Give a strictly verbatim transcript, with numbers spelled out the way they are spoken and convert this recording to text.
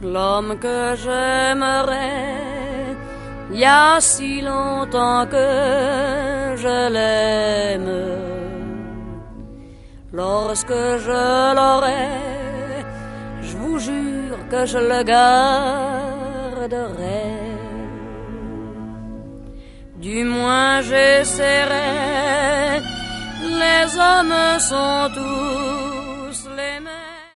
l'homme que j'aimerais, il y a si longtemps que je l'aime. Lorsque je l'aurai, je vous jure que je le garderai. Du moins j'essaierai, les hommes sont tous